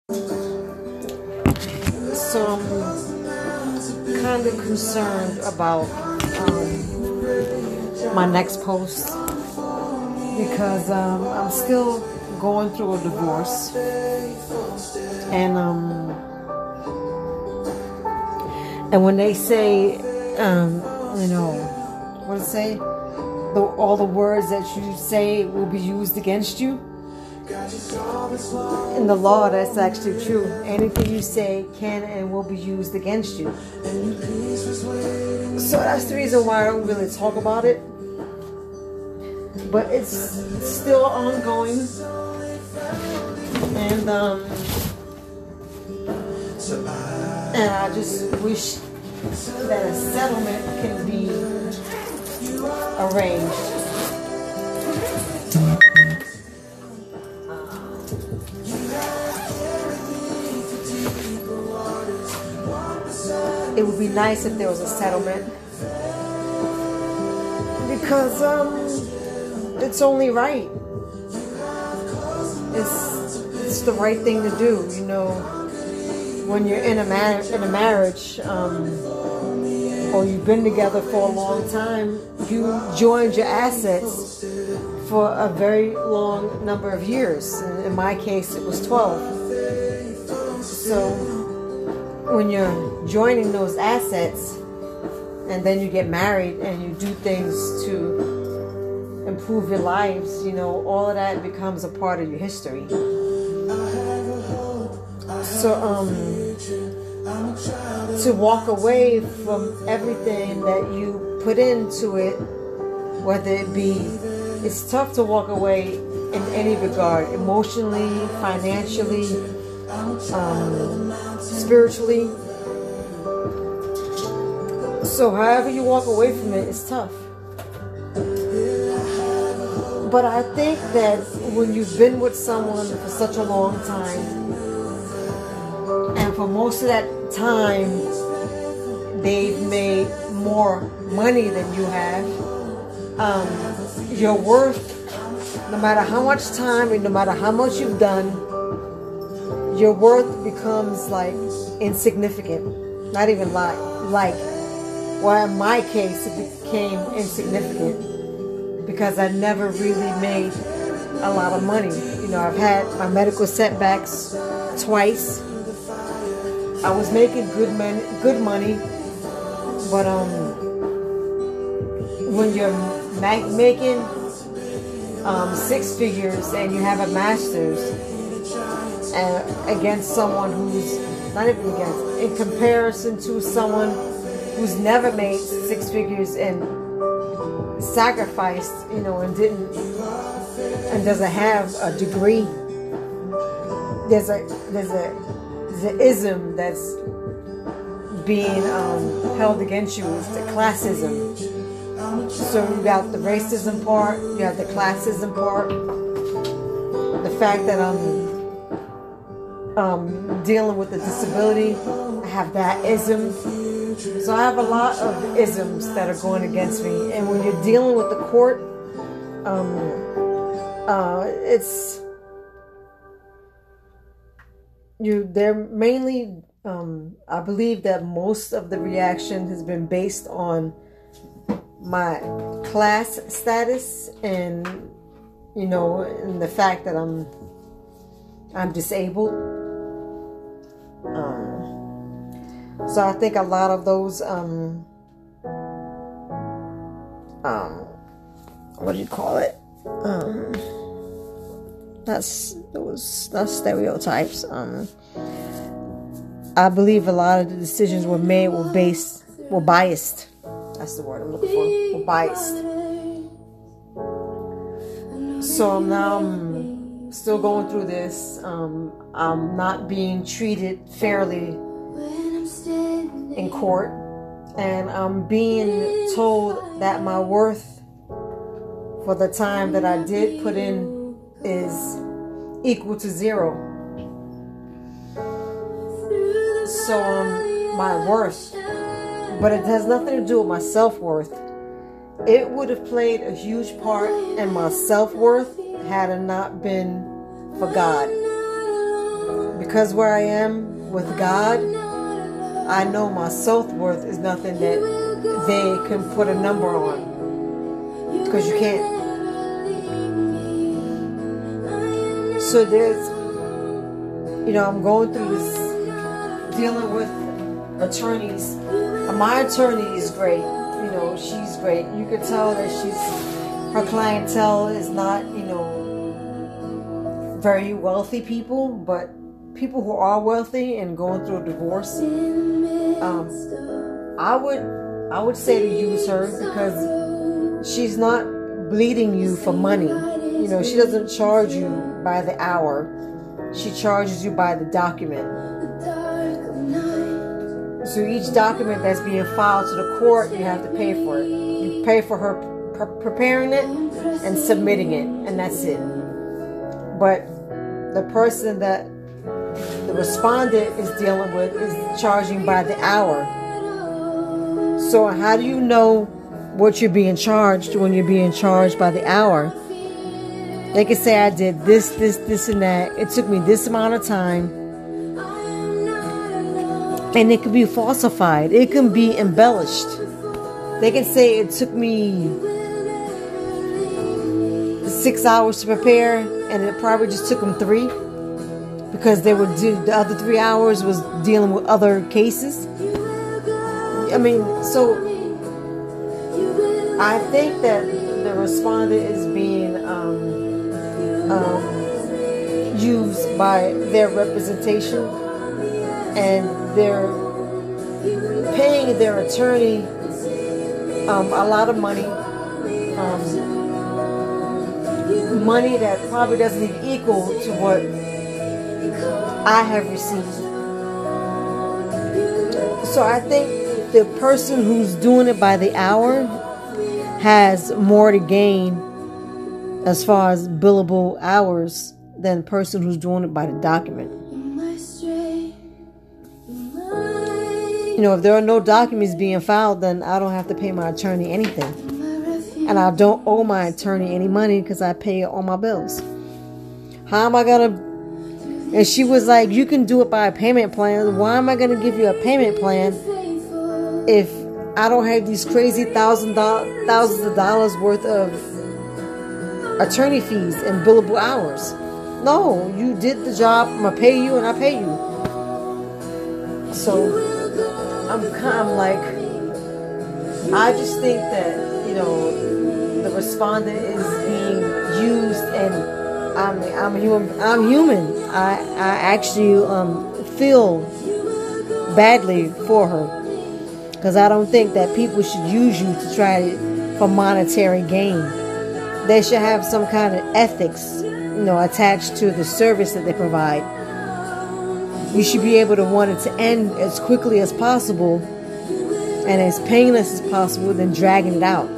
So I'm kind of concerned about my next post because I'm still going through a divorce, and when they say, what does it say? All the words that you say will be used against you. In the law, that's actually true. Anything you say can and will be used against you. So that's the reason why I don't really talk about it. But it's still ongoing. And I just wish that a settlement can be arranged. It would be nice if there was a settlement, because it's only right. It's the right thing to do, when you're in a marriage, or you've been together for a long time. You joined your assets for a very long number of years. In my case, it was 12. So when you're joining those assets and then you get married and you do things to improve your lives, all of that becomes a part of your history. So to walk away from everything that you put into it, whether it be, it's tough to walk away in any regard, emotionally, financially, spiritually. So however you walk away from it, it's tough. But I think that when you've been with someone for such a long time, and for most of that time they've made more money than you have, your worth, no matter how much time and no matter how much you've done, your worth becomes like insignificant. Not even like. Well, in my case, it became insignificant because I never really made a lot of money. I've had my medical setbacks twice. I was making good money, but when you're making 6 figures and you have a master's, against someone who's not even against, in comparison to someone who's never made 6 figures and sacrificed, and doesn't have a degree. There's an ism that's being held against you. It's the classism. So you got the racism part, you have the classism part, the fact that I'm dealing with a disability, I have that ism. So I have a lot of isms that are going against me. And when you're dealing with the court, they're mainly, I believe that most of the reaction has been based on my class status and, and the fact that I'm disabled. So I think a lot of those, what do you call it? That's stereotypes. I believe a lot of the decisions were made were biased. That's the word I'm looking for. Were biased. So now I'm still going through this. I'm not being treated fairly in court, and I'm being told that my worth for the time that I did put in is equal to 0. So my worth, but it has nothing to do with my self-worth. It would have played a huge part in my self-worth had it not been for God, because where I am with God, I know my self-worth is nothing that they can put a number on. Because you can't. So there's, I'm going through this, dealing with attorneys. My attorney is great. She's great. You could tell that her clientele is not, very wealthy people, but people who are wealthy and going through a divorce. I would say to use her because she's not bleeding you for money. She doesn't charge you by the hour. She charges you by the document. So each document that's being filed to the court, you have to pay for it. You pay for her preparing it and submitting it, and that's it. But the person that the respondent is dealing with is charging by the hour. So how do you know what you're being charged when you're being charged by the hour? They can say, I did this, and that. It took me this amount of time. And it can be falsified. It can be embellished. They can say it took me 6 hours to prepare, and it probably just took them 3. Because they would do the other 3 hours was dealing with other cases. So I think that the respondent is being used by their representation, and they're paying their attorney a lot of money, money that probably doesn't even equal to what I have received. So I think the person who's doing it by the hour has more to gain as far as billable hours than the person who's doing it by the document. If there are no documents being filed, then I don't have to pay my attorney anything. And I don't owe my attorney any money because I pay all my bills. How am I going to... And she was like, you can do it by a payment plan. Why am I going to give you a payment plan if I don't have these crazy thousands of dollars worth of attorney fees and billable hours? No, you did the job. I'm going to pay you and I pay you. So I'm like, I just think that, the respondent is being used, and I'm human. I actually feel badly for her, because I don't think that people should use you to try for monetary gain. They should have some kind of ethics, attached to the service that they provide. You should be able to want it to end as quickly as possible and as painless as possible than dragging it out.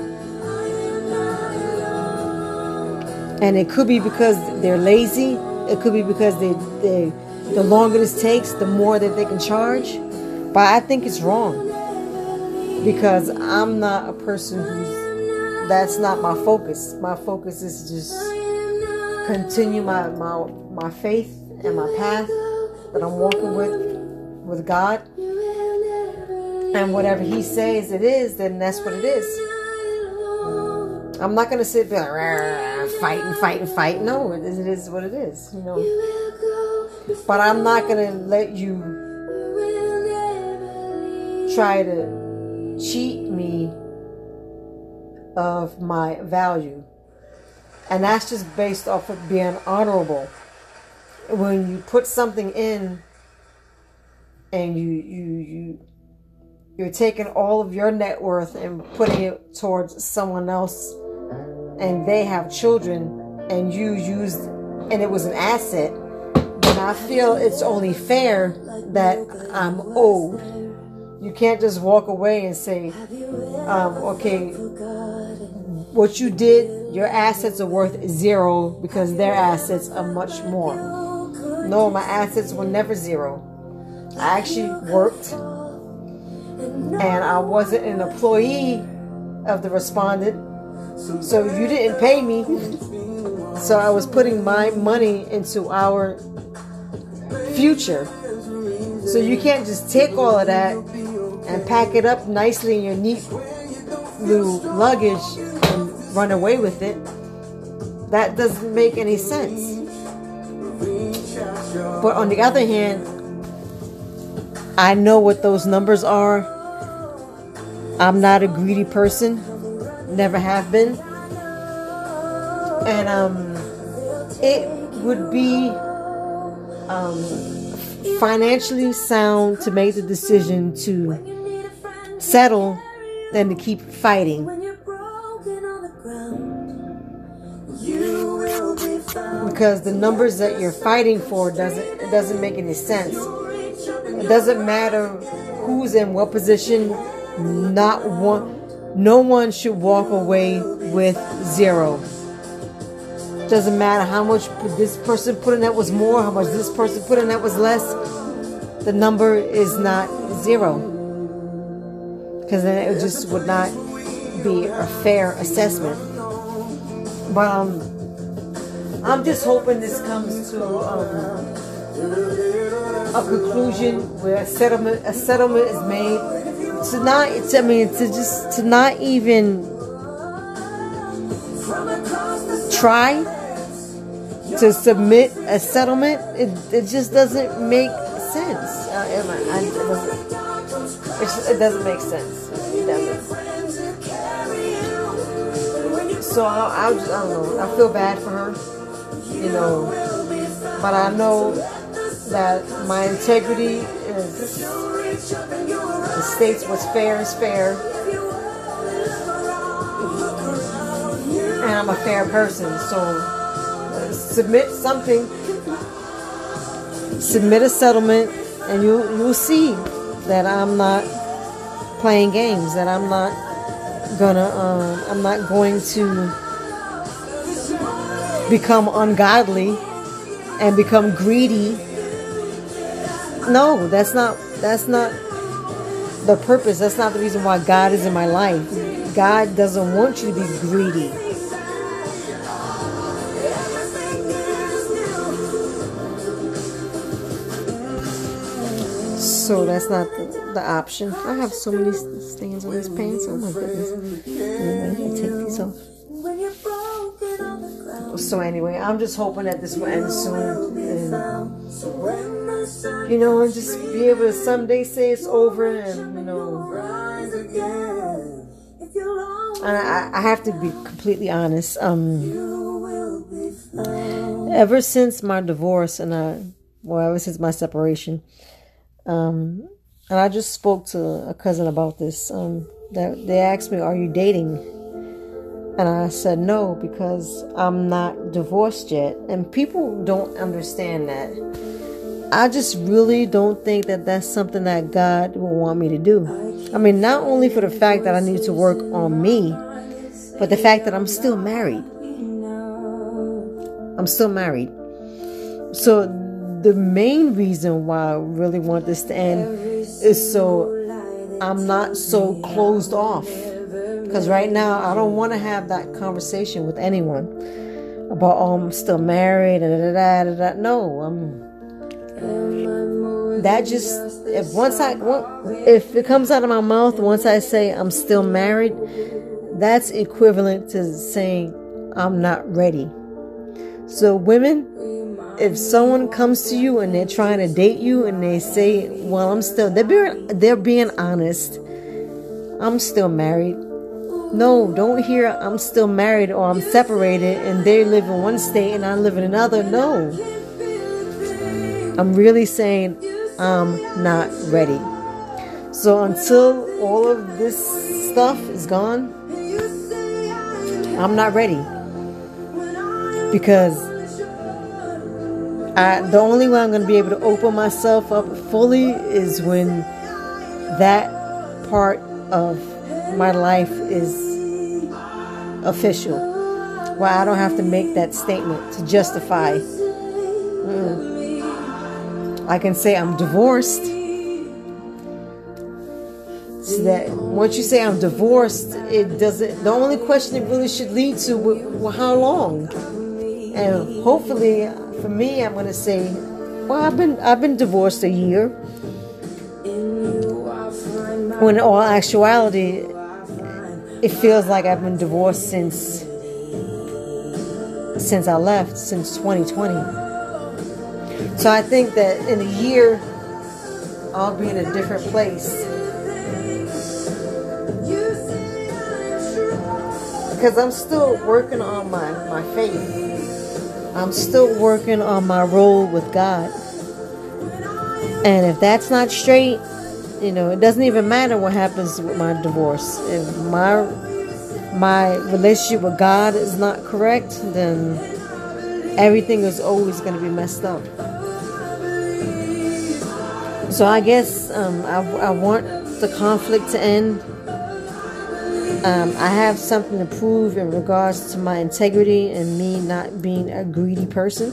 And it could be because they're lazy. It could be because the longer this takes, the more that they can charge. But I think it's wrong, because I'm not a person that's not my focus. My focus is to just continue my faith and my path that I'm walking with God. And whatever He says it is, then that's what it is. I'm not going to sit there fight. No, it is what it is, But I'm not going to let you try to cheat me of my value. And that's just based off of being honorable. When you put something in and you're taking all of your net worth and putting it towards someone else, and they have children, and you used, and it was an asset, then I feel it's only fair that I'm owed. You can't just walk away and say, okay, what you did, your assets are worth 0 because their assets are much more. No, my assets were never 0. I actually worked, and I wasn't an employee of the respondent, so you didn't pay me. So I was putting my money into our future. So you can't just take all of that and pack it up nicely in your neat little luggage and run away with it. That doesn't make any sense. But on the other hand, I know what those numbers are. I'm not a greedy person. Never have been. And it would be financially sound to make the decision to settle than to keep fighting. Because the numbers that you're fighting for doesn't make any sense. It doesn't matter who's in what position. No one should walk away with zero. Doesn't matter how much this person put in that was more, how much this person put in that was less. The number is not zero. Because then it just would not be a fair assessment. But I'm just hoping this comes to a conclusion where a settlement is made. To not even try to submit a settlement, it just doesn't make sense. It doesn't make sense. It doesn't. So I don't know. I feel bad for her, but I know that my integrity states what's fair is fair, and I'm a fair person. So submit something, submit a settlement, and you'll see that I'm not playing games. That I'm not going to become ungodly and become greedy. No, that's not the purpose. That's not the reason why God is in my life. God doesn't want you to be greedy. So that's not the option. I have so many stains on these pants. Oh my goodness. Anyway, let me take these off. So anyway, I'm just hoping that this will end soon. And just be able to someday say it's over. And, and I have to be completely honest. Ever since my divorce ever since my separation, and I just spoke to a cousin about this. That they asked me, "Are you dating?" And I said no, because I'm not divorced yet. And people don't understand that. I just really don't think that that's something that God will want me to do. I mean, not only for the fact that I need to work on me, but the fact that I'm still married. I'm still married. So the main reason why I really want this to end is so I'm not so closed off. Because right now, I don't want to have that conversation with anyone about, I'm still married, No, that just, if it comes out of my mouth, once I say I'm still married, that's equivalent to saying I'm not ready. So women, if someone comes to you and they're trying to date you and they say, well, they're being honest. I'm still married. No, don't hear I'm still married or I'm separated and they live in one state and I live in another. No. I'm really saying I'm not ready. So until all of this stuff is gone, I'm not ready. Because the only way I'm going to be able to open myself up fully is when that part of my life is official, where I don't have to make that statement to justify. I can say I'm divorced. So that once you say I'm divorced, it doesn't. The only question it really should lead to, well, how long? And hopefully, for me, I'm going to say Well, I've been divorced a year. When in all actuality, it feels like I've been divorced since I left, since 2020. So I think that in a year, I'll be in a different place. Because I'm still working on my faith. I'm still working on my role with God. And if that's not straight, you know, it doesn't even matter what happens with my divorce. If my relationship with God is not correct, then everything is always going to be messed up. So I guess I want the conflict to end. I have something to prove in regards to my integrity and me not being a greedy person.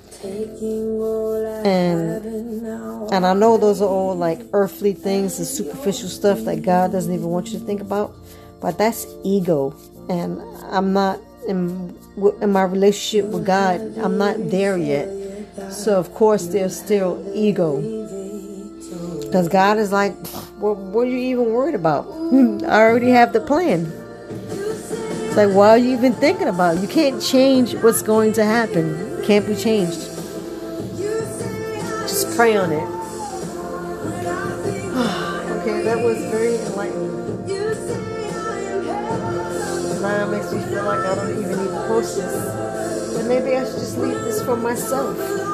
And I know those are all like earthly things and superficial stuff that God doesn't even want you to think about. But that's ego. And I'm not in my relationship with God. I'm not there yet. So of course there's still ego. Because God is like, well, what are you even worried about? I already have the plan. It's like, why are you even thinking about it? You can't change what's going to happen. It can't be changed. Just pray on it. Okay, that was very enlightening. Now it makes me feel like I don't even need to post this. But maybe I should just leave this for myself.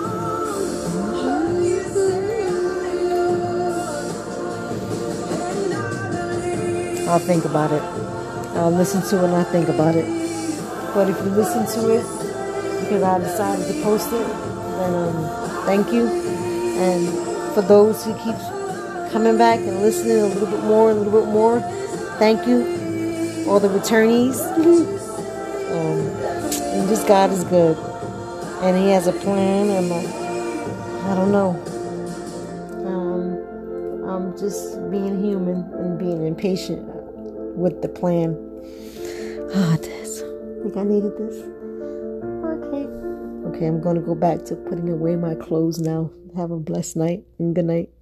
I'll think about it. I'll listen to it and I'll think about it. But if you listen to it because I decided to post it, then thank you. And for those who keep coming back and listening a little bit more, thank you. All the returnees. And just God is good. And He has a plan, and I don't know. I'm just being human and being impatient with the plan. This. I think I needed this. Okay, I'm going to go back to putting away my clothes now. Have a blessed night and good night.